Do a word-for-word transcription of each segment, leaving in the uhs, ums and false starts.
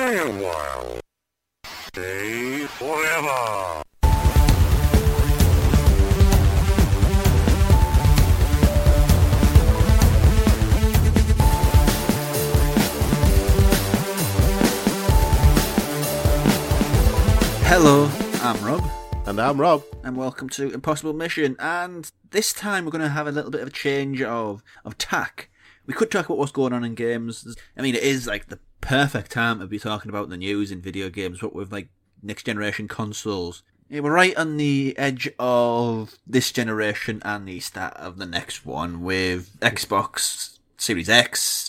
Stay a while. Stay forever. Hello, I'm Rob. And I'm Rob. And welcome to Impossible Mission. And this time we're going to have a little bit of a change of, of tack. We could talk about what's going on in games. I mean, it is like the perfect time to be talking about the news in video games, but with like next generation consoles. Yeah, we're right on the edge of this generation and the start of the next one with Xbox Series X,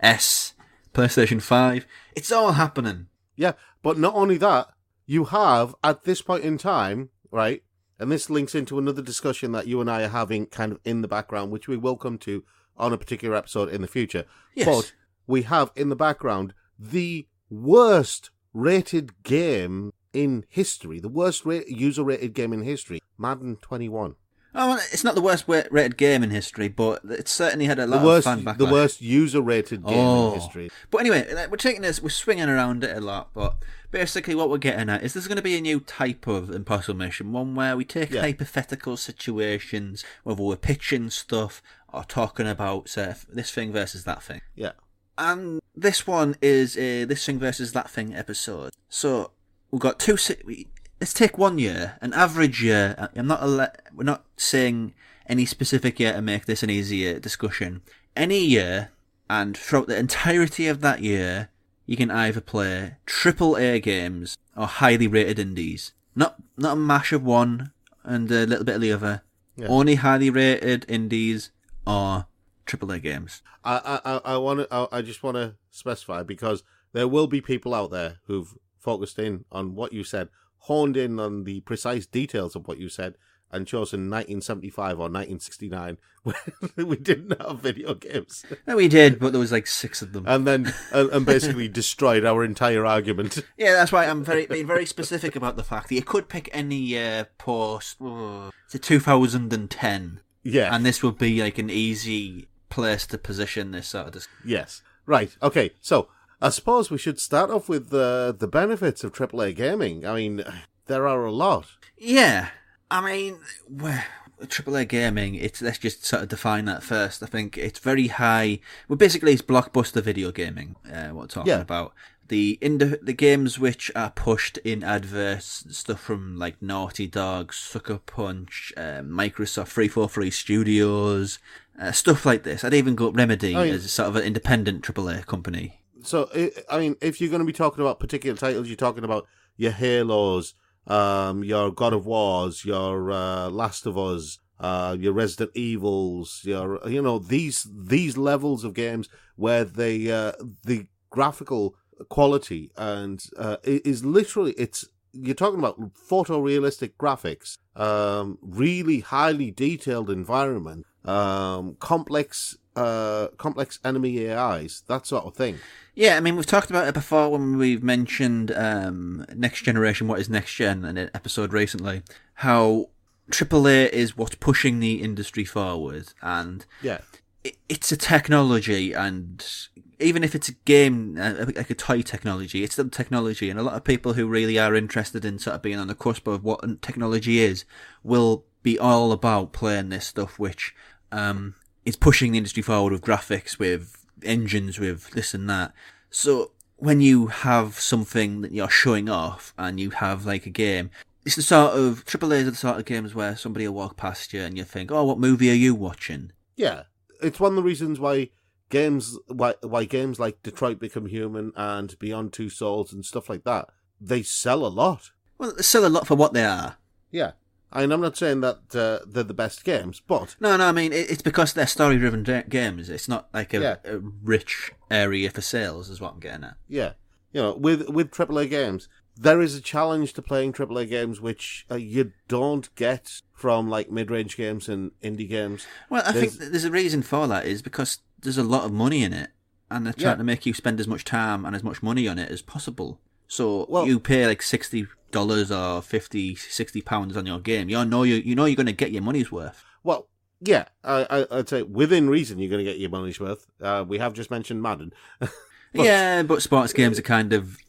S, PlayStation five. It's all happening. Yeah, but not only that, you have, at this point in time, right, and this links into another discussion that you and I are having kind of in the background, which we will come to on a particular episode in the future. Yes. But we have in the background the worst rated game in history, the worst ra- user-rated game in history, Madden twenty-one. Oh, well, it's not the worst rated game in history, but it's certainly had a lot the worst, of fan backlash. The worst user-rated game oh. in history. But anyway, we're taking this, we're swinging around it a lot, but basically what we're getting at is there's going to be a new type of Impossible Mission, one where we take yeah. hypothetical situations, whether we're pitching stuff or talking about say, this thing versus that thing. Yeah. And this one is a this thing versus that thing episode. So we've got two... We, Let's take one year, an average year. I'm not. We're not saying any specific year to make this an easier discussion. Any year, and throughout the entirety of that year, you can either play triple A games or highly rated indies. Not not a mash of one and a little bit of the other. Yeah. Only highly rated indies or triple A games. I I I want to. I, I just want to specify because there will be people out there who've focused in on what you said, honed in on the precise details of what you said, and chosen nineteen seventy-five or nineteen sixty-nine when we didn't have video games. No, we did, but there was like six of them. And then, and, and basically destroyed our entire argument. Yeah, that's why I'm very being very specific about the fact that you could pick any uh, post oh, to two thousand ten. Yeah. And this would be like an easy place to position this sort of... Dis- yes. Right. Okay. So, I suppose we should start off with uh, the benefits of triple A gaming. I mean, there are a lot. Yeah. I mean, well, triple A gaming, it's, let's just sort of define that first. I think it's very high. Well, basically, it's blockbuster video gaming, uh, what we're talking yeah. about. The ind- the games which are pushed in adverts, stuff from like Naughty Dog, Sucker Punch, uh, Microsoft three forty-three Studios, uh, stuff like this. I'd even go Remedy I mean, as sort of an independent triple A company. So, I mean, if you're going to be talking about particular titles, you're talking about your Halos, um, your God of Wars, your uh, Last of Us, uh, your Resident Evils, your you know these these levels of games where the uh, the graphical quality and uh, is literally it's you're talking about photorealistic graphics, um, really highly detailed environment, um, complex. Uh, complex enemy A Is, that sort of thing. Yeah, I mean, we've talked about it before when we've mentioned um, Next Generation, What is Next Gen, in an episode recently, how triple A is what's pushing the industry forward, and yeah, it, it's a technology, and even if it's a game, uh, like a toy technology, it's still technology, and a lot of people who really are interested in sort of being on the cusp of what technology is will be all about playing this stuff, which... Um, It's pushing the industry forward with graphics, with engines, with this and that. So when you have something that you're showing off and you have like a game, it's the sort of triple A's are the sort of games where somebody will walk past you and you think, "Oh, what movie are you watching?" Yeah, it's one of the reasons why games, why why games like Detroit Become Human and Beyond Two Souls and stuff like that, they sell a lot. Well, they sell a lot for what they are. Yeah. I mean, I'm not saying that uh, they're the best games, but... No, no, I mean, it's because they're story-driven de- games. It's not like a, yeah. a rich area for sales, is what I'm getting at. Yeah. You know, with, with triple A games, there is a challenge to playing triple A games which uh, you don't get from, like, mid-range games and indie games. Well, I there's... think there's a reason for that, is because there's a lot of money in it, and they're trying yeah. to make you spend as much time and as much money on it as possible. So well, you pay, like, sixty dollars or fifty, sixty pounds on your game. You know you you know you're going to get your money's worth. Well, yeah, I, I, I'd say within reason you're going to get your money's worth. Uh, we have just mentioned Madden. But, yeah, but sports games are kind of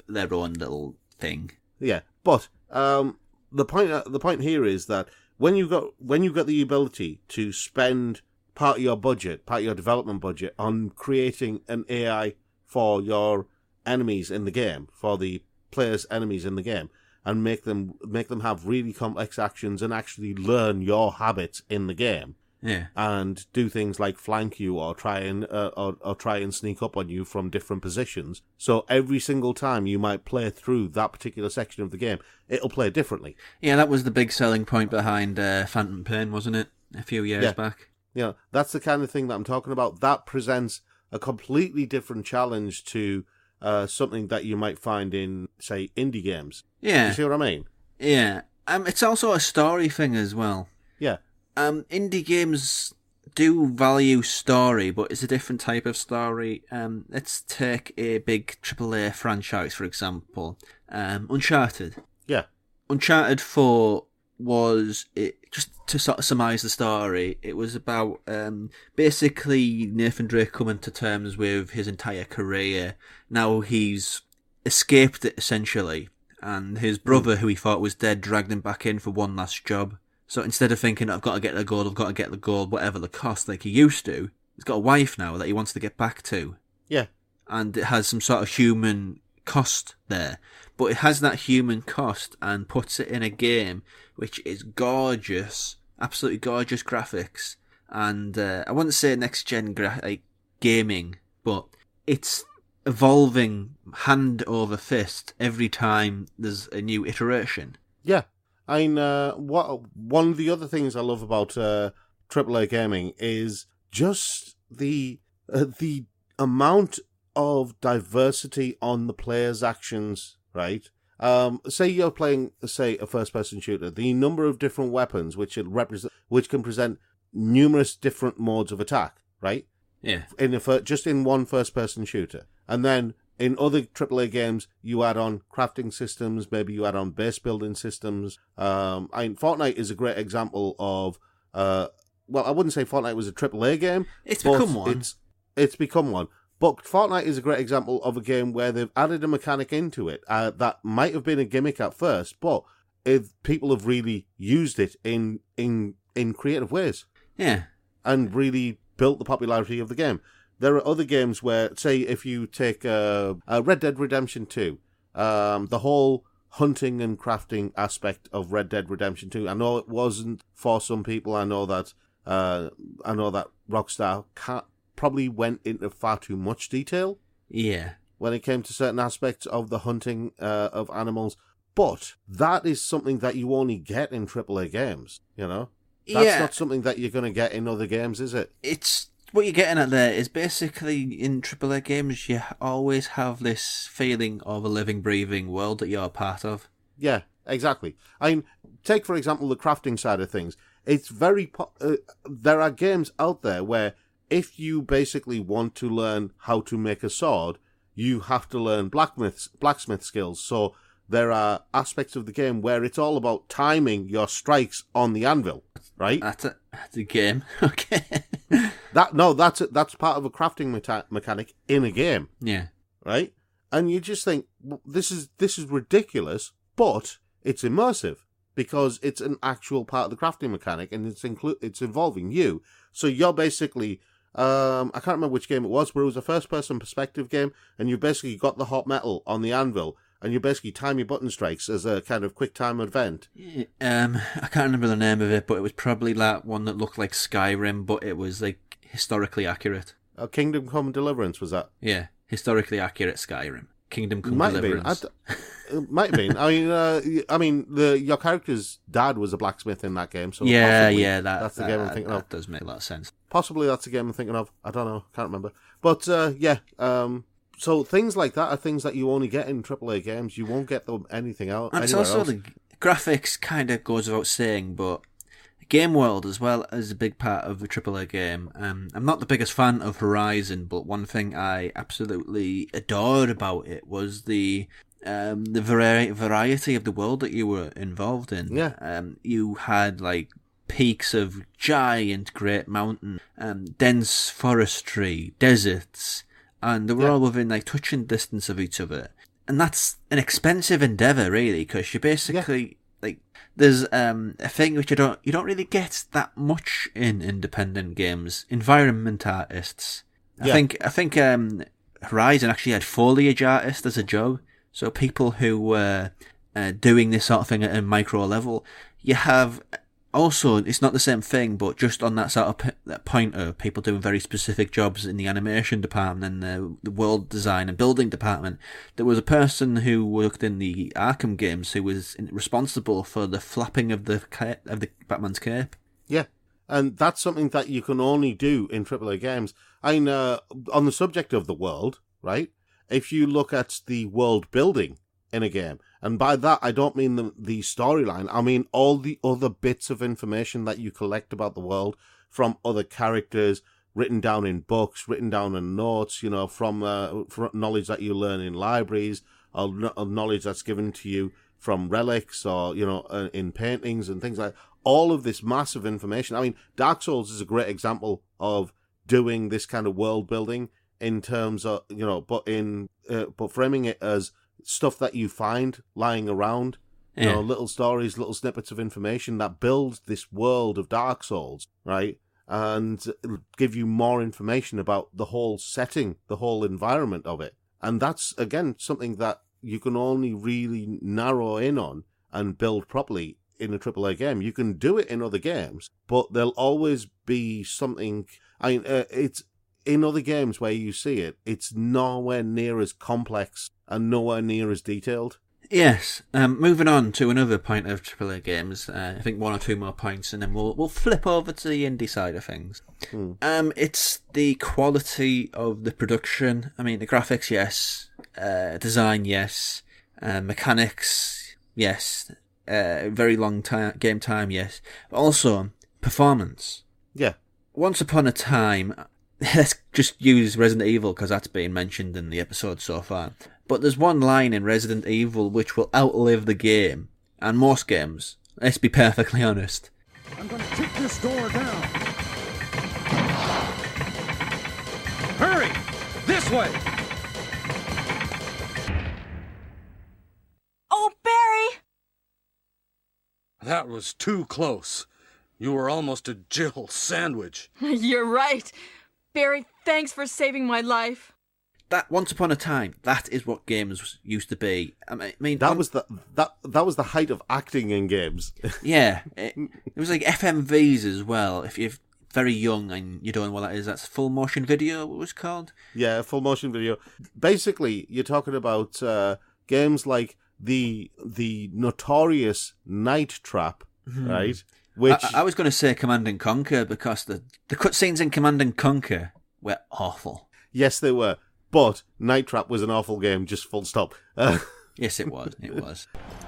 their own little thing. Yeah, but um, the point the point here is that when you got when you got the ability to spend part of your budget, part of your development budget, on creating an A I for your enemies in the game, for the players' enemies in the game, and make them make them have really complex actions and actually learn your habits in the game. Yeah, And do things like flank you or try and uh, or, or try and sneak up on you from different positions. So every single time you might play through that particular section of the game, it'll play differently. yeah, that was the big selling point behind uh, Phantom Pain, wasn't it? A few years Yeah. back. You know, that's the kind of thing that I'm talking about. That presents a completely different challenge to uh, something that you might find in, say, indie games. Yeah, You see what I mean? yeah. Um, it's also a story thing as well. Yeah. Um, indie games do value story, but it's a different type of story. Um, let's take a big triple A franchise, for example. Um, Uncharted. Yeah. Uncharted four was, it, just to sort of surmise the story, it was about um, basically Nathan Drake coming to terms with his entire career. Now he's escaped it, essentially, and his brother, who he thought was dead, dragged him back in for one last job. So instead of thinking, I've got to get the gold, I've got to get the gold, whatever the cost, like he used to, he's got a wife now that he wants to get back to. Yeah. And it has some sort of human cost there. But it has that human cost and puts it in a game which is gorgeous, absolutely gorgeous graphics. And uh, I wouldn't say next-gen gra- like, gaming, but it's evolving hand over fist every time there's a new iteration. Yeah. I mean, uh, what, one of the other things I love about uh, triple A gaming is just the uh, the amount of diversity on the player's actions, right? Um, say you're playing, say, a first-person shooter. The number of different weapons which it represent, which can present numerous different modes of attack, right? Yeah. In a fir- just in one first-person shooter, and then in other triple A games, you add on crafting systems, maybe you add on base building systems. Um, I mean, Fortnite is a great example of, uh, well, I wouldn't say Fortnite was a triple A game. It's but become one. It's, it's become one. But Fortnite is a great example of a game where they've added a mechanic into it uh, that might have been a gimmick at first, but if people have really used it in, in, in creative ways. Yeah. And really built the popularity of the game. There are other games where, say, if you take uh, uh, Red Dead Redemption two, um, the whole hunting and crafting aspect of Red Dead Redemption two. I know it wasn't for some people. I know that uh, I know that Rockstar can't, probably went into far too much detail. Yeah. When it came to certain aspects of the hunting uh, of animals, but that is something that you only get in triple A games. You know, that's yeah. not something that you're going to get in other games, is it? It's what you're getting at there is basically in triple A games you always have this feeling of a living, breathing world that you're a part of. Yeah, exactly. I mean, take for example the crafting side of things. It's very po- uh, there are games out there where if you basically want to learn how to make a sword, you have to learn blacksmith blacksmith skills. So there are aspects of the game where it's all about timing your strikes on the anvil, right? That's a, that's a game. Okay. That no, that's a, that's part of a crafting meta- mechanic in a game, Yeah. right? And you just think this is this is ridiculous, but it's immersive because it's an actual part of the crafting mechanic, and it's inclu- it's involving you. So you're basically um, I can't remember which game it was, but it was a first-person perspective game, and you basically got the hot metal on the anvil, and you basically time your button strikes as a kind of quick time event. Yeah, Um, I can't remember the name of it, but it was probably that one that looked like Skyrim, but it was like historically accurate. Uh, Kingdom Come Deliverance was that? Yeah, historically accurate Skyrim. Kingdom Come Might have been. Deliverance. I d- it might have been. I mean, uh, I mean, the your character's dad was a blacksmith in that game, so yeah, possibly yeah, that, that's the that, game I'm that, thinking that of. does make a lot of sense. Possibly that's the game I'm thinking of. I don't know. Can't remember. But uh, yeah, um, so things like that are things that you only get in triple A games. You won't get them anything else. And it's anywhere also else. the graphics kind of goes without saying, but game world as well is a big part of a triple A game. Um, I'm not the biggest fan of Horizon, but one thing I absolutely adored about it was the um, the vari- variety of the world that you were involved in. Yeah. Um, you had like peaks of giant great mountain, um, dense forestry, deserts, and they were Yeah. all within like touching distance of each other. and that's an expensive endeavour, really, because you basically yeah. like there's um, a thing which you don't you don't really get that much in independent games. Environment artists. I yeah. think I think um, Horizon actually had foliage artists as a job, so people who were uh, doing this sort of thing at a micro level. You have. Also, it's not the same thing, but just on that sort of p- that point of people doing very specific jobs in the animation department and the, the world design and building department, there was a person who worked in the Arkham games who was responsible for the flapping of the ca- of the Batman's cape. Yeah, and that's something that you can only do in triple A games. I mean, uh, on the subject of the world, right? If you look at the world building in a game, and by that I don't mean the, the storyline, I mean all the other bits of information that you collect about the world from other characters, written down in books, written down in notes, you know, from, uh, from knowledge that you learn in libraries, or, or knowledge that's given to you from relics, or, you know, uh, in paintings and things like that. All of this massive information. I mean, Dark Souls is a great example of doing this kind of world building in terms of, you know, but in uh, but framing it as stuff that you find lying around, you yeah. know, little stories, little snippets of information that build this world of Dark Souls, right? And give you more information about the whole setting, the whole environment of it. And that's, again, something that you can only really narrow in on and build properly in a triple A game. You can do it in other games, but there'll always be something. I mean, uh, it's in other games where you see it, it's nowhere near as complex and nowhere near as detailed. Yes. Um, moving on to another point of triple A games, uh, I think one or two more points, and then we'll we'll flip over to the indie side of things. Hmm. Um, it's the quality of the production. I mean, the graphics, yes. Uh, design, yes. Uh, mechanics, yes. Uh, very long time game time, yes. But also performance. Yeah. Once upon a time, let's just use Resident Evil because that's been mentioned in the episode so far. But there's one line in Resident Evil which will outlive the game, and most games. Let's be perfectly honest. I'm going to kick this door down. Hurry! This way! Oh, Barry! That was too close. You were almost a Jill sandwich. You're right. Barry, thanks for saving my life. That once upon a time, that is what games used to be. I mean, that on, was the that that was the height of acting in games. Yeah, it, it was like F M Vs as well. If you're very young and you don't know what that is, that's full motion video. What it was called? Yeah, full motion video. Basically, you're talking about uh, games like the the notorious Night Trap, mm-hmm. right? Which I, I was going to say Command and Conquer because the the cutscenes in Command and Conquer were awful. Yes, they were. But Night Trap was an awful game, just full stop. Uh, yes, it was. It was.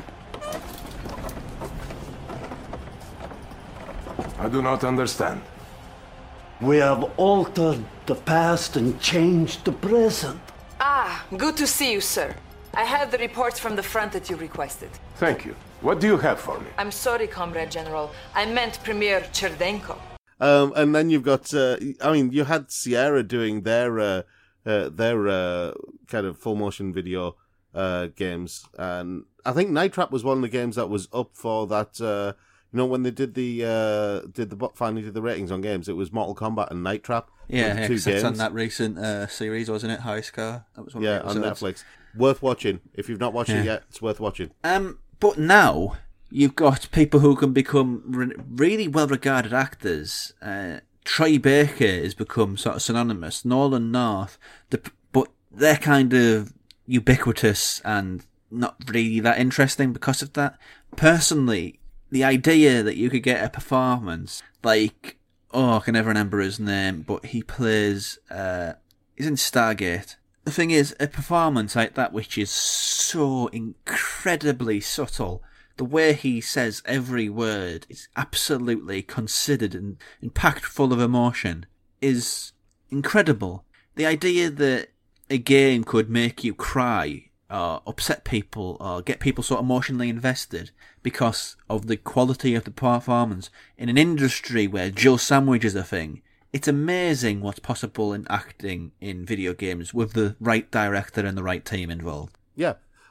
I do not understand. We have altered the past and changed the present. Ah, good to see you, sir. I have the reports from the front that you requested. Thank you. What do you have for me? I'm sorry, Comrade General. I meant Premier Cherdenko. Um, and then you've got, uh, I mean, you had Sierra doing their... Uh, Uh, their uh, kind of full motion video uh, games, and I think Night Trap was one of the games that was up for that. Uh, you know, when they did the uh, did the finally did the ratings on games, it was Mortal Kombat and Night Trap. Yeah, yeah, two games on that recent uh, series, wasn't it? High Scar. That was one yeah, of the on Netflix. Worth watching if you've not watched yeah. it yet. It's worth watching. Um, but now you've got people who can become re- really well regarded actors. Uh, Troy Baker has become sort of synonymous. Nolan North, the, but they're kind of ubiquitous and not really that interesting because of that. Personally, the idea that you could get a performance like, oh, I can never remember his name, but he plays, uh, he's in Stargate. The thing is, a performance like that which is so incredibly subtle, the way he says every word is absolutely considered and, and packed full of emotion is incredible. The idea that a game could make you cry or upset people or get people so emotionally invested because of the quality of the performance in an industry where Jill Sandwich is a thing. It's amazing what's possible in acting in video games with the right director and the right team involved. Yeah,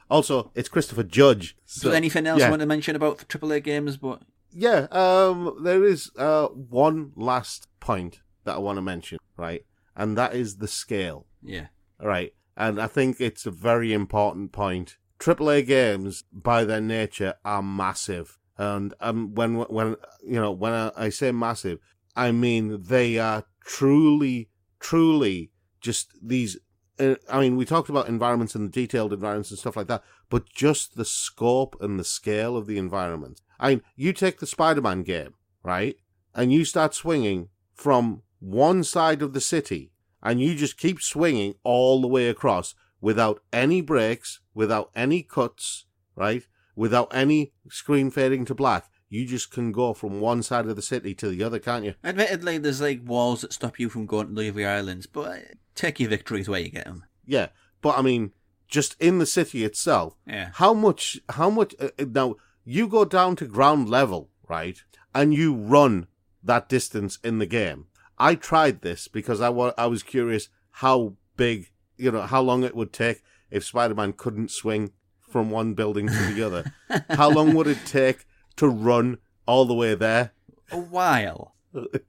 Also, it's Christopher Judge. So, So anything else yeah. you want to mention about triple A games? But Yeah, um, there is uh, one last point that I want to mention, right? And that is the scale, yeah, right? And I think it's a very important point. triple A games, by their nature, are massive. And um, when when you know when I, I say massive, I mean they are truly, truly just these. Uh, I mean, we talked about environments and detailed environments and stuff like that, but just the scope and the scale of the environment. I mean, you take the Spider-Man game, right, and you start swinging from one side of the city, and you just keep swinging all the way across without any breaks, without any cuts, right? Without any screen fading to black. You just can go from one side of the city to the other, can't you? admittedly, there's like walls that stop you from going to the other islands, but take your victories where you get them. Yeah, but I mean, just in the city itself, Yeah. how much, how much, uh, now, you go down to ground level, right, and you run that distance in the game. I tried this because I, wa- I was curious how big, you know, how long it would take if Spider-Man couldn't swing from one building to the other. How long would it take to run all the way there? A while.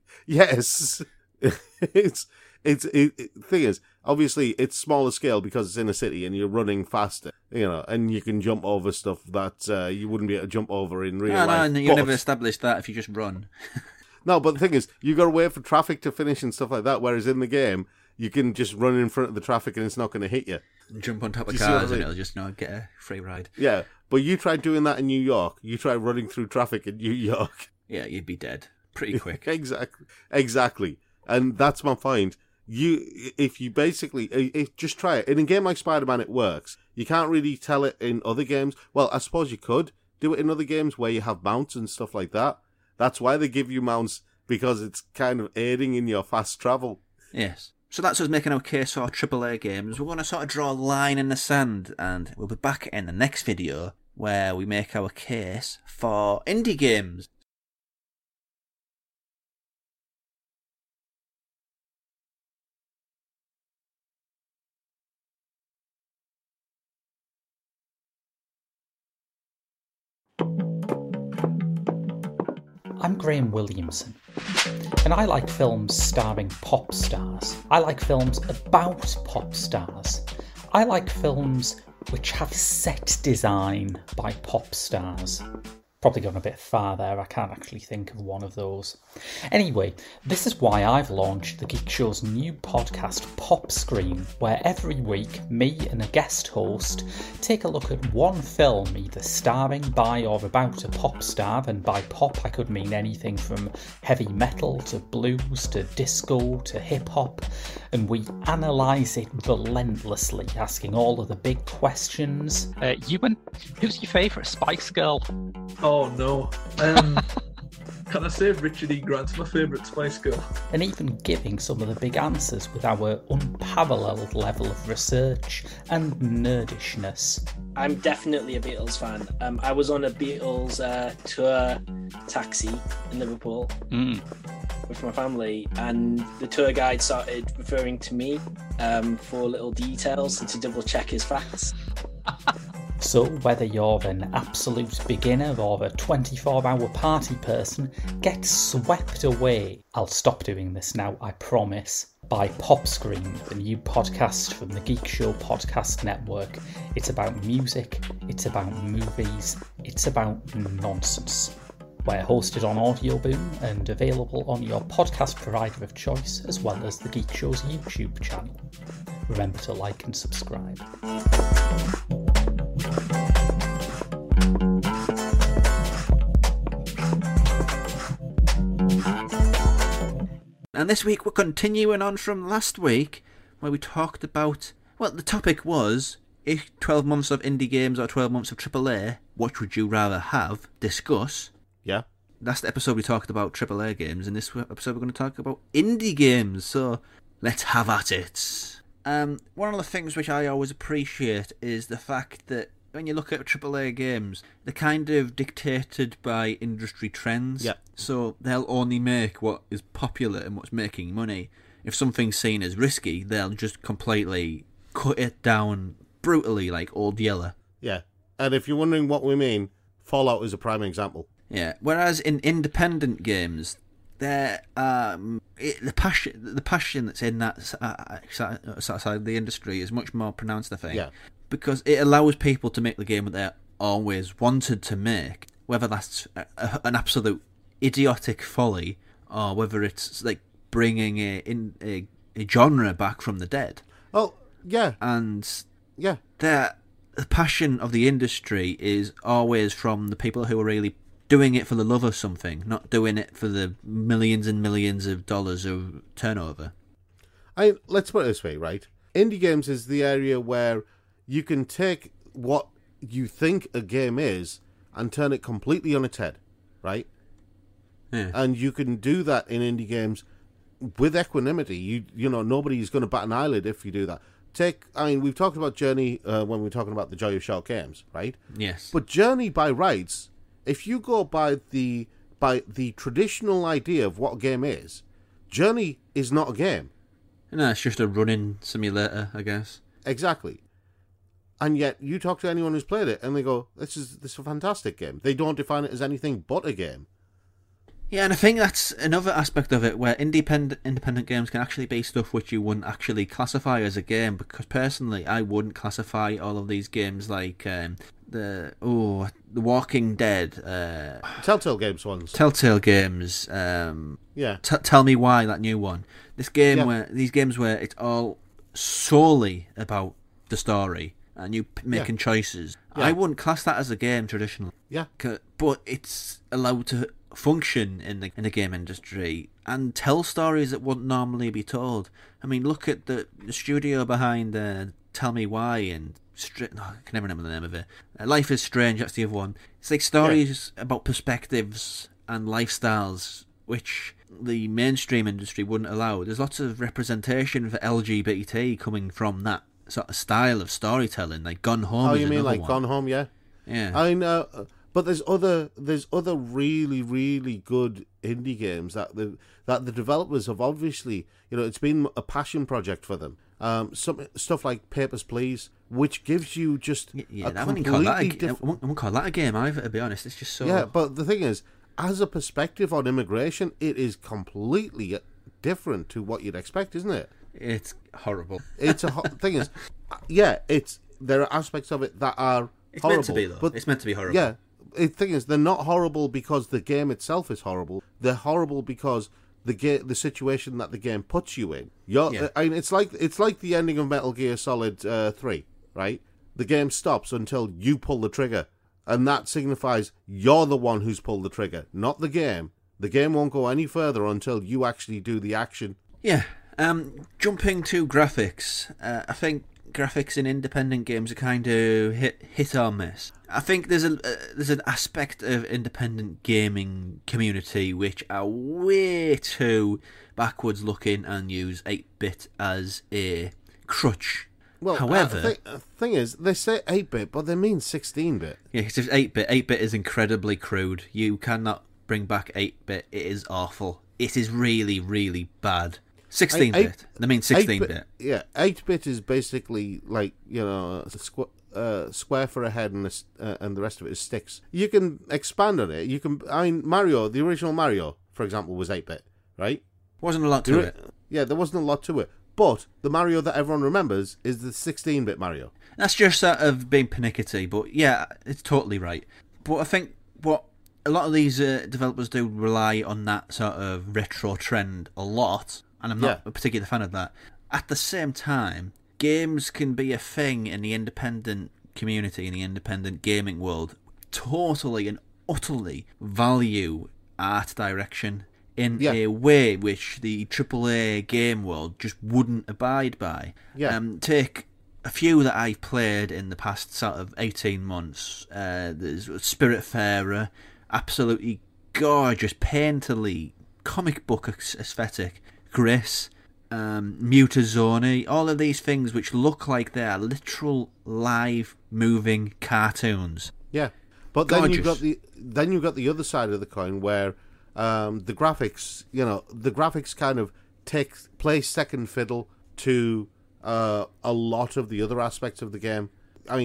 Yes. it's, it's, it, it, thing is, obviously it's smaller scale because it's in a city and you're running faster, you know, and you can jump over stuff that uh, you wouldn't be able to jump over in real No, no, life. no, you But- never established that if you just run. No, but the thing is, you got to wait for traffic to finish and stuff like that, whereas in the game, you can just run in front of the traffic and it's not going to hit you. Jump on top of You see what I cars and mean? it'll just, you know, get a free ride. Yeah, but you try doing that in New York. You try running through traffic in New York. Yeah, you'd be dead pretty quick. Exactly, exactly. And that's my point. You, if you basically, if, just try it. In a game like Spider-Man, it works. You can't really tell it in other games. Well, I suppose you could do it in other games where you have mounts and stuff like that. That's why they give you mounts, because it's kind of aiding in your fast travel. Yes. So that's us making our case for our triple A games. We're going to sort of draw a line in the sand, and we'll be back in the next video where we make our case for indie games. I'm Graham Williamson, and I like films starring pop stars. I like films about pop stars. I like films which have set design by pop stars. Probably gone a bit far there, I can't actually think of one of those. Anyway, this is why I've launched the Geek Show's new podcast, Pop Screen, where every week me and a guest host take a look at one film either starring by or about a pop star, and by pop I could mean anything from heavy metal to blues to disco to hip hop, and we analyse it relentlessly, asking all of the big questions. Uh, Ewan, who's your favourite Spice Girl? Oh no. Um, can I say Richard E. Grant's my favourite Spice Girl? And even giving some of the big answers with our unparalleled level of research and nerdishness. I'm definitely a Beatles fan. Um, I was on a Beatles uh, tour taxi in Liverpool mm. with my family, and the tour guide started referring to me um, for little details and to double check his facts. So whether you're an absolute beginner or a twenty-four hour party person, get swept away. I'll stop doing this now, I promise. By Pop Screen, the new podcast from the Geek Show Podcast Network. It's about music, it's about movies, it's about nonsense. We're hosted on Audio Boom and available on your podcast provider of choice, as well as the Geek Show's YouTube channel. Remember to like and subscribe. And this week we're continuing on from last week, where we talked about, well, the topic was, if twelve months of indie games or twelve months of triple A, what would you rather have? Discuss. Yeah. Last episode we talked about triple A games, and this episode we're going to talk about indie games, so let's have at it. Um, one of the things which I always appreciate is the fact that when you look at triple A games, they're kind of dictated by industry trends. Yeah. So they'll only make what is popular and what's making money. If something's seen as risky, they'll just completely cut it down brutally, like Old Yeller. Yeah. And if you're wondering what we mean, Fallout is a prime example. Yeah. Whereas in independent games, there um it, the passion the passion that's in that uh, side of the industry is much more pronounced, I think. Yeah. Because it allows people to make the game that they always wanted to make, whether that's a, a, an absolute idiotic folly or whether it's like bringing a in a, a genre back from the dead. Oh yeah. And yeah, the the passion of the industry is always from the people who are really doing it for the love of something, not doing it for the millions and millions of dollars of turnover. I let's put it this way, right? Indie games is the area where you can take what you think a game is and turn it completely on its head, right? Yeah. And you can do that in indie games with equanimity. You you know, nobody's going to bat an eyelid if you do that. Take, I mean, we've talked about Journey uh, when we were talking about the joy of short games, right? Yes. But Journey by rights, if you go by the by the traditional idea of what a game is, Journey is not a game. No, it's just a running simulator, I guess. Exactly. And yet, you talk to anyone who's played it, and they go, "This is this is a fantastic game." They don't define it as anything but a game. Yeah, and I think that's another aspect of it, where independent independent games can actually be stuff which you wouldn't actually classify as a game. Because personally, I wouldn't classify all of these games like um, the oh, The Walking Dead, uh, Telltale Games ones, Telltale Games. Um, yeah, t- Tell Me Why, that new one. This game yeah. where these games where it's all solely about the story and you p- making yeah. choices. Yeah. I wouldn't class that as a game traditionally. Yeah, but it's allowed to function in the in the game industry and tell stories that wouldn't normally be told. I mean, look at the, the studio behind uh, Tell Me Why and Str- oh, I can never remember the name of it. Uh, Life is Strange. That's the other one. It's like stories yeah. about perspectives and lifestyles which the mainstream industry wouldn't allow. There's lots of representation for L G B T coming from that sort of style of storytelling, like Gone Home. Oh, is you mean like one. Gone Home? Yeah, yeah. I know, but there's other there's other really really good indie games that the that the developers have obviously, you know, it's been a passion project for them. Um, some stuff like Papers, Please, which gives you just yeah, a I wouldn't completely call that a, diff- I wouldn't, I wouldn't call that a game either. To be honest, it's just so. Yeah, but the thing is, as a perspective on immigration, it is completely different to what you'd expect, isn't it? It's horrible. It's a ho- thing is, yeah, it's there are aspects of it that are it's horrible. meant to be though. But it's meant to be horrible. Yeah, the thing is, they're not horrible because the game itself is horrible. They're horrible because the ga- the situation that the game puts you in. You're, Yeah. I mean, it's like it's like the ending of Metal Gear Solid uh, three, right? The game stops until you pull the trigger, and that signifies you're the one who's pulled the trigger, not the game. The game won't go any further until you actually do the action. Yeah. Um, jumping to graphics, uh, I think graphics in independent games are kind of hit hit or miss. I think there's a uh, there's an aspect of independent gaming community which are way too backwards looking and use eight bit as a crutch. Well, however, uh, the thing, thing is, they say eight bit, but they mean sixteen bit. Yeah, because eight bit, eight bit is incredibly crude. You cannot bring back eight bit. It is awful. It is really, really bad. sixteen bit. I mean sixteen bit. Yeah, eight bit is basically like, you know, a squ- uh, square for a head and, a, uh, and the rest of it is sticks. You can expand on it. You can. I mean, Mario, the original Mario, for example, was eight bit, right? Wasn't a lot to There- it. Yeah, there wasn't a lot to it. But the Mario that everyone remembers is the sixteen bit Mario. That's just sort of being pernickety, but yeah, it's totally right. But I think what a lot of these uh, developers do rely on that sort of retro trend a lot, and I'm not Yeah. a particular fan of that. At the same time, games can be a thing in the independent community, in the independent gaming world, totally and utterly value art direction in Yeah. a way which the triple A game world just wouldn't abide by. Yeah. Um, take a few that I've played in the past sort of eighteen months. Uh, there's Spiritfarer, absolutely gorgeous, painterly, comic book aesthetic. Gris, um, Mutazone, all of these things which look like they are literal live moving cartoons. Yeah, but then you've got Gorgeous. the then you've got the other side of the coin where um, the graphics, you know, the graphics kind of take play second fiddle to uh, a lot of the other aspects of the game. I mean,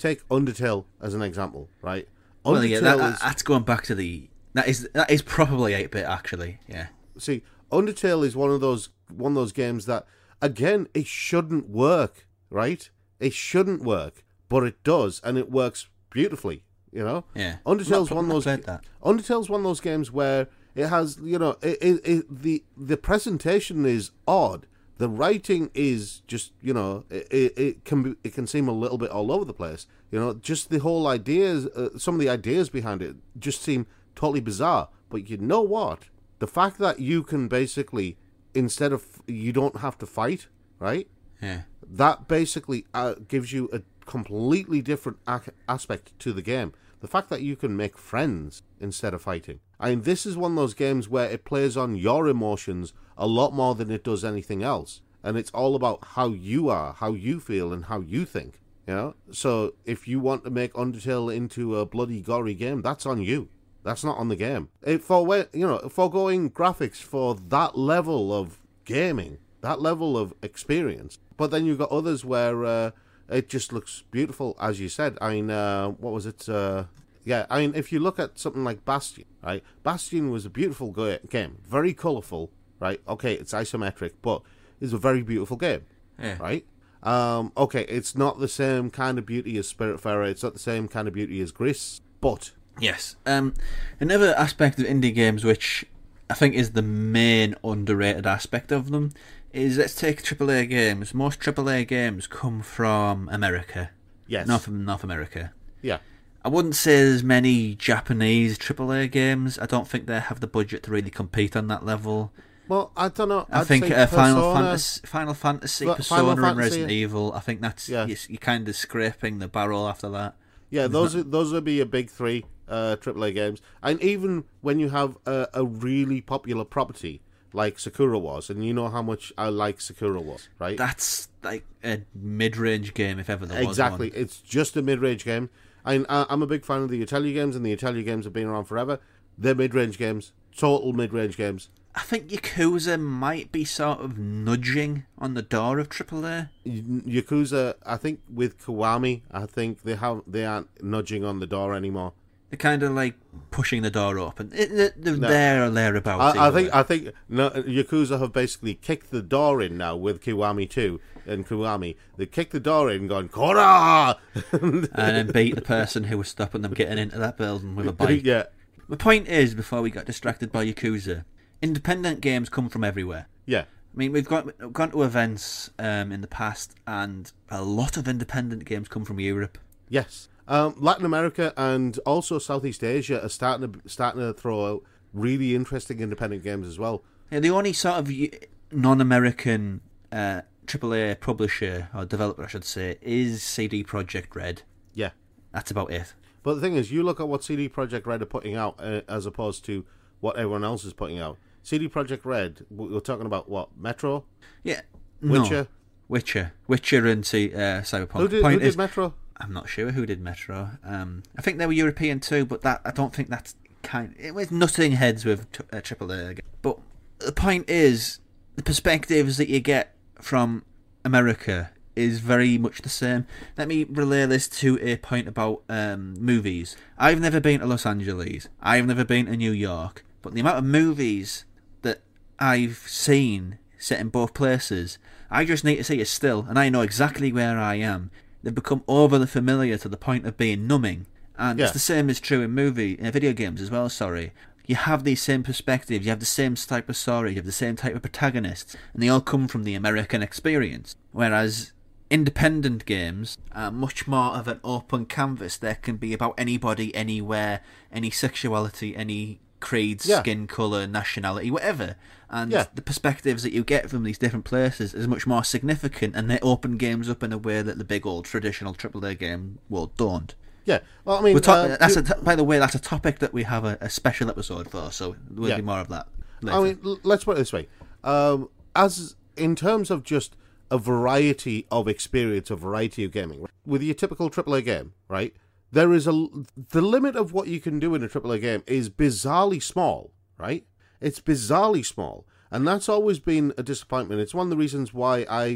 take Undertale as an example, right? Well, Undertale yeah, that, is, that's going back to the that is that is probably eight bit actually. Yeah. See, Undertale is one of those one of those games that, again, it shouldn't work, right? It shouldn't work, but it does, and it works beautifully. You know, yeah. Undertale's not, one of those. that. Undertale's one of those games where it has, you know, it, it, it, the the presentation is odd. The writing is just, you know, it, it, it can be, it can seem a little bit all over the place. You know, just the whole ideas, uh, some of the ideas behind it just seem totally bizarre. But you know what? The fact that you can basically, instead of, you don't have to fight, right? Yeah. That basically uh, gives you a completely different ac- aspect to the game. The fact that you can make friends instead of fighting. I mean, this is one of those games where it plays on your emotions a lot more than it does anything else. And it's all about how you are, how you feel, and how you think. You know? So if you want to make Undertale into a bloody gory game, that's on you. That's not on the game. It, for you know, foregoing graphics for that level of gaming, that level of experience. But then you've got others where uh, it just looks beautiful, as you said. I mean, uh, what was it? Uh, yeah, I mean, if you look at something like Bastion, right? Bastion was a beautiful go- game, very colourful, right? Okay, it's isometric, but it's a very beautiful game, yeah. right? Um, okay, it's not the same kind of beauty as Spiritfarer. It's not the same kind of beauty as Gris, but yes. Um, another aspect of indie games, which I think is the main underrated aspect of them, is let's take triple A games. Most triple A games come from America. Yes. Not from North America. Yeah. I wouldn't say there's many Japanese triple A games. I don't think they have the budget to really compete on that level. Well, I don't know. I I'd think say uh, Final Persona, Fantasy, Final Fantasy, Final Persona, Fantasy, and Resident Evil. I think that's yeah. you're, you're kind of scraping the barrel after that. Yeah, There's those not... are, those would be a big three uh, triple A games. And even when you have a, a really popular property like Sakura was, and you know how much I like Sakura was, right? That's like a mid-range game, if ever there was exactly. one. It's just a mid-range game. I, I'm a big fan of the Atelier games, and the Atelier games have been around forever. They're mid-range games, total mid-range games. I think Yakuza might be sort of nudging on the door of triple A. Yakuza, I think with Kiwami, I think they have they aren't nudging on the door anymore. They're kind of like pushing the door open. It, they're no. there or thereabouts. I, I think I think no, Yakuza have basically kicked the door in now with Kiwami two and Kiwami. They kicked the door in, going Kora, and then beat the person who was stopping them getting into that building with a bike. Yeah. The point is, before we got distracted by Yakuza, independent games come from everywhere. Yeah. I mean, we've got we've gone to events um, in the past, and a lot of independent games come from Europe. Yes. Um, Latin America and also Southeast Asia are starting to starting to throw out really interesting independent games as well. Yeah, the only sort of non-American uh, triple A publisher or developer, I should say, is C D Projekt Red. Yeah, that's about it. But the thing is, you look at what C D Projekt Red are putting out uh, as opposed to what everyone else is putting out. C D Projekt Red, we're talking about what? Metro? Yeah, Witcher, no. Witcher, Witcher, and C- uh, Cyberpunk. Who did, Point who did is, Metro? I'm not sure who did Metro. Um, I think they were European too, but that I don't think that's kind. It was nothing heads with t- uh, triple A. But the point is, the perspectives that you get from America is very much the same. Let me relay this to a point about um, movies. I've never been to Los Angeles. I've never been to New York. But the amount of movies that I've seen set in both places, I just need to see a still, and I know exactly where I am. They've become overly familiar to the point of being numbing. And yeah. it's the same is true in movie, in video games as well, sorry. You have these same perspectives, you have the same type of story, you have the same type of protagonists, and they all come from the American experience. Whereas independent games are much more of an open canvas. There can be about anybody, anywhere, any sexuality, any creed, yeah. skin colour, nationality, whatever. And yeah. the perspectives that you get from these different places is much more significant, and they open games up in a way that the big old traditional triple A game world don't. Yeah, well, I mean, We're talk- uh, that's you, a t- by the way, that's a topic that we have a, a special episode for, so there'll yeah. be more of that later. I mean, l- let's put it this way: um, as in terms of just a variety of experience, a variety of gaming, with your typical triple A game, right? There is a the limit of what you can do in a triple A game is bizarrely small, right? It's bizarrely small, and that's always been a disappointment. It's one of the reasons why I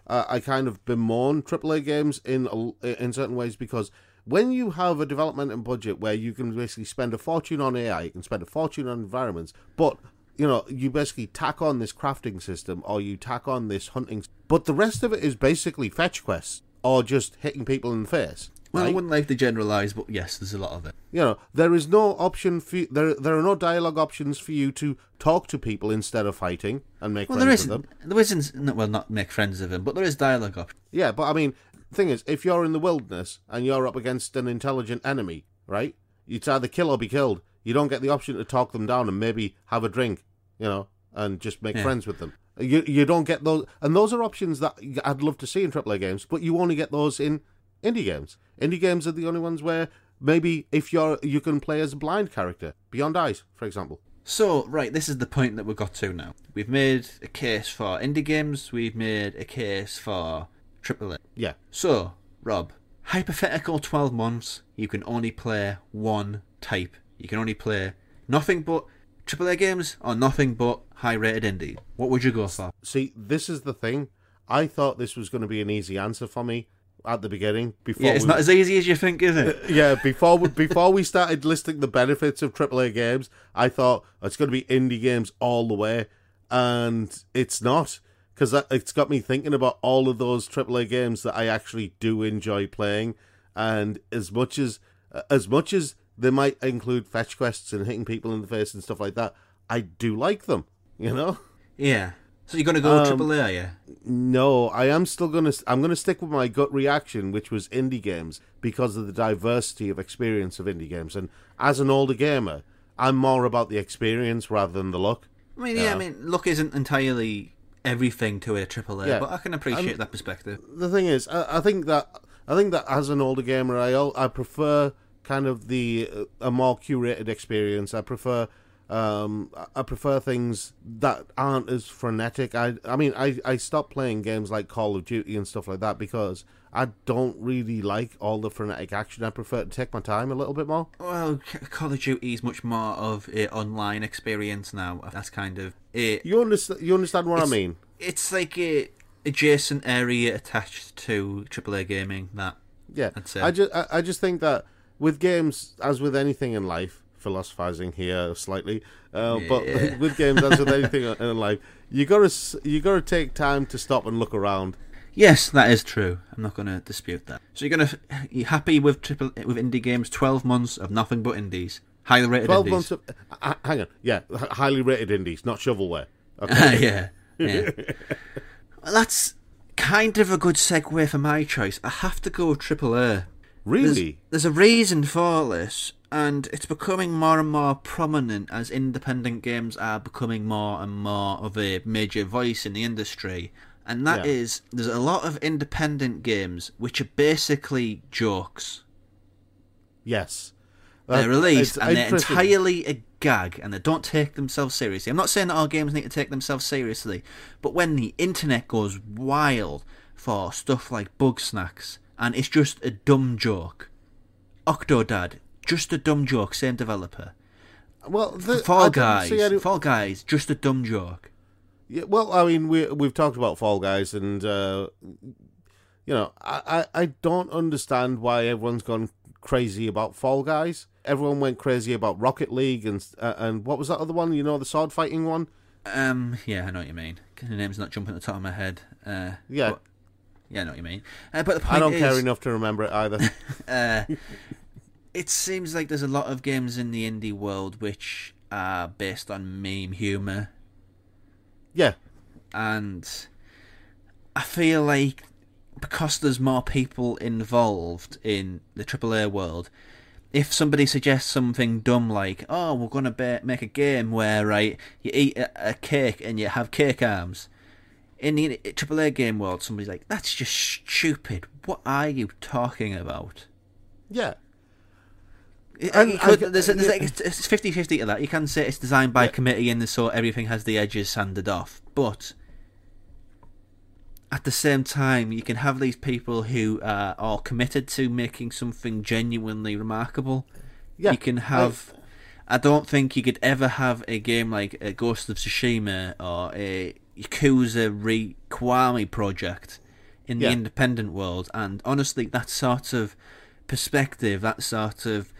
uh, I kind of bemoan triple A games in in certain ways, because when you have a development and budget where you can basically spend a fortune on A I, you can spend a fortune on environments, but you know, you basically tack on this crafting system or you tack on this hunting, but the rest of it is basically fetch quests or just hitting people in the face. Well, right? I wouldn't like to generalise, but yes, there's a lot of it. You know, there is no option for you, there. There are no dialogue options for you to talk to people instead of fighting and make Well, friends there with isn't. them. There isn't. no, Well, not make friends with them, but there is dialogue option. Yeah, but I mean, the thing is, if you're in the wilderness and you're up against an intelligent enemy, right? It's either kill or be killed. You don't get the option to talk them down and maybe have a drink, you know, and just make Yeah. friends with them. You you don't get those, and those are options that I'd love to see in triple A games, but you only get those in indie games. Indie games are the only ones where maybe if you're you can play as a blind character, Beyond Eyes, for example. So, right, this is the point that we've got to now. We've made a case for indie games, we've made a case for triple A. Yeah. So, Rob, hypothetical twelve months, you can only play one type. You can only play nothing but triple A games or nothing but high-rated indie. What would you go for? See, this is the thing. I thought this was going to be an easy answer for me at the beginning. Before Yeah, it's we... not as easy as you think, is it? Yeah, before we, before we started listing the benefits of triple A games, I thought it's going to be indie games all the way, and it's not, because it's got me thinking about all of those triple A games that I actually do enjoy playing, and as much as as much as they might include fetch quests and hitting people in the face and stuff like that, I do like them, you know? Yeah. So you're going to go Um, triple A, are you? No, I am still going to... I'm going to stick with my gut reaction, which was indie games, because of the diversity of experience of indie games. And as an older gamer, I'm more about the experience rather than the look. I mean, yeah, Yeah. I mean, luck isn't entirely everything to a triple A, Yeah. but I can appreciate Um, that perspective. The thing is, I, I think that I think that as an older gamer, I al- I prefer kind of the uh, a more curated experience. I prefer um I prefer things that aren't as frenetic. I I mean, I I stopped playing games like Call of Duty and stuff like that because I don't really like all the frenetic action. I prefer to take my time a little bit more. Well, C- Call of Duty is much more of an online experience now. That's kind of it. You understand? You understand what I It's- mean? It's like a adjacent area attached to triple A gaming. That Yeah, I'd say. I just I, I just think that with games, as with anything in life, philosophizing here slightly, uh, Yeah. but with games, as with anything in life, you gotta s- you gotta take time to stop and look around. Yes, that is true. I'm not going to dispute that. So you're going to you happy with triple with indie games? Twelve months of nothing but indies, highly rated Twelve indies. months of uh, hang on, yeah, h- highly rated indies, not shovelware. Okay. yeah, yeah. Well, that's kind of a good segue for my choice. I have to go triple A. Really? There's, there's a reason for this, and it's becoming more and more prominent as independent games are becoming more and more of a major voice in the industry. And that Yeah. is, there's a lot of independent games which are basically jokes. Yes. They're Uh, released it's and they're interesting. entirely a gag and they don't take themselves seriously. I'm not saying that all games need to take themselves seriously, but when the internet goes wild for stuff like Bug Snacks and it's just a dumb joke. Octodad, just a dumb joke, same developer. Well, the, I Fall didn't Guys, see any- Fall Guys, just a dumb joke. Yeah, well, I mean, we we've talked about Fall Guys, and uh, you know, I, I I don't understand why everyone's gone crazy about Fall Guys. Everyone went crazy about Rocket League, and uh, and what was that other one? You know, the sword fighting one. Um, yeah, I know what you mean. The name's not jumping at the top of my head. Uh, Yeah. but- yeah, I know what you mean. Uh, but the point I don't is, care enough to remember it either. uh, it seems like there's a lot of games in the indie world which are based on meme humour. Yeah. And I feel like because there's more people involved in the triple A world, if somebody suggests something dumb like, oh, we're going to ba- make a game where, right, you eat a, a cake and you have cake arms. In the triple A game world, somebody's like, that's just stupid. What are you talking about? Yeah. It- And you could- I- there's, there's yeah. like, it's fifty-fifty to that. You can say it's designed by committee and so everything has the edges sanded off. But at the same time, you can have these people who are all committed to making something genuinely remarkable. Yeah, You can have... I don't think you could ever have a game like a Ghost of Tsushima or a Yakuza Re Kiwami project in the Yeah. independent world. And honestly, that sort of perspective, that sort of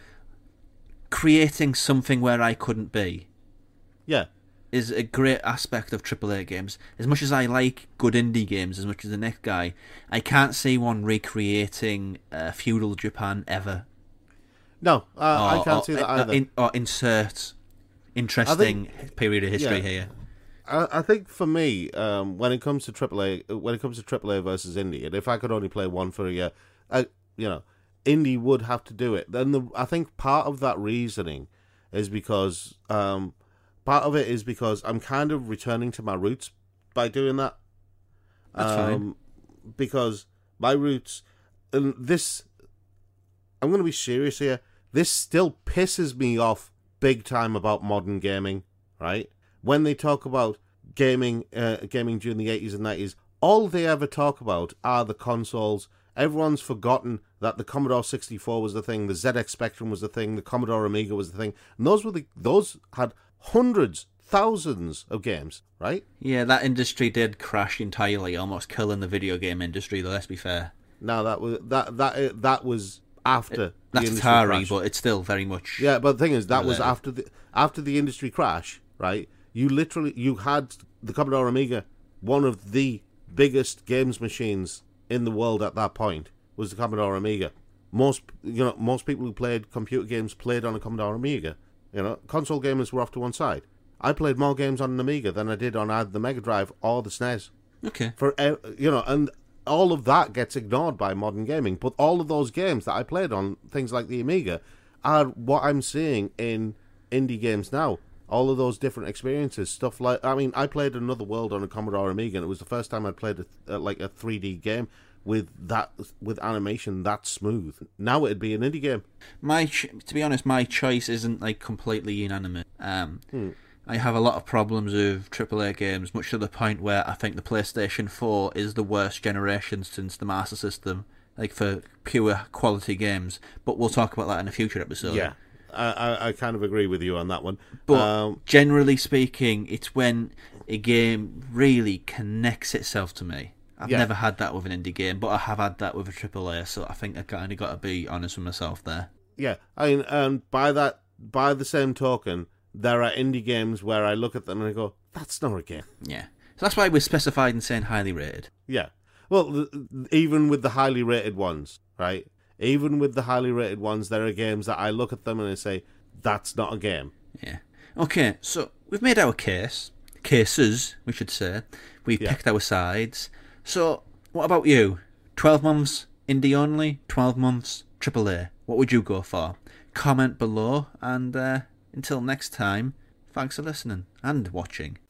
creating something where I couldn't be, Yeah. is a great aspect of triple A games. As much as I like good indie games, as much as the next guy, I can't see one recreating uh, feudal Japan ever. No, uh, or, I can't or, see that uh, either. In, or insert interesting think- period of history yeah. here. I, I think for me, um, when it comes to triple A, when it comes to triple A versus indie, and if I could only play one for a year, I, you know, indie would have to do it. Then the, I think part of that reasoning is because um, part of it is because I'm kind of returning to my roots by doing that. That's um, fine. Because my roots, and this, I'm going to be serious here. This still pisses me off big time about modern gaming, right? When they talk about gaming, uh, gaming during the eighties and nineties, all they ever talk about are the consoles. Everyone's forgotten that the Commodore sixty-four was the thing, the Z X Spectrum was the thing, the Commodore Amiga was the thing, and those were the those had hundreds, thousands of games, right? Yeah, that industry did crash entirely, almost killing the video game industry, though, let's be fair. Now that was that that that was after It, the that's industry Atari, crash. but it's still very much... Yeah, but the thing is, that was related. after the after the industry crash, right? You literally you had the Commodore Amiga, one of the biggest games machines in the world at that point was the Commodore Amiga. Most you know most people who played computer games played on a Commodore Amiga. You know, console gamers were off to one side. I played more games on an Amiga than I did on either the Mega Drive or the S N E S. Okay. For you know, and all of that gets ignored by modern gaming. But all of those games that I played on things like the Amiga are what I'm seeing in indie games now. All of those different experiences, stuff like, I mean, I played Another World on a Commodore Amiga, and it was the first time I'd played a, uh, like a three D game with that with animation that smooth. Now it'd be an indie game. My, ch- to be honest, my choice isn't like completely unanimous. Um, Hmm. I have a lot of problems with triple A games, much to the point where I think the PlayStation four is the worst generation since the Master System, like for pure quality games. But we'll talk about that in a future episode. Yeah, I, I, I kind of agree with you on that one. But um, generally speaking, it's when a game really connects itself to me. I've Yeah. never had that with an indie game, but I have had that with a triple A, so I think I kind of got to be honest with myself there. yeah, I mean, and by that, by the same token, there are indie games where I look at them and I go, "That's not a game." Yeah, so that's why we're specified in saying highly rated. Yeah, well, th- even with the highly rated ones, right? Even with the highly rated ones, there are games that I look at them and I say, "That's not a game." Yeah. Okay, so we've made our case. Cases, we should say. We've Yeah. picked our sides. So, what about you? twelve months indie only? twelve months triple A? What would you go for? Comment below, and uh, until next time, thanks for listening and watching.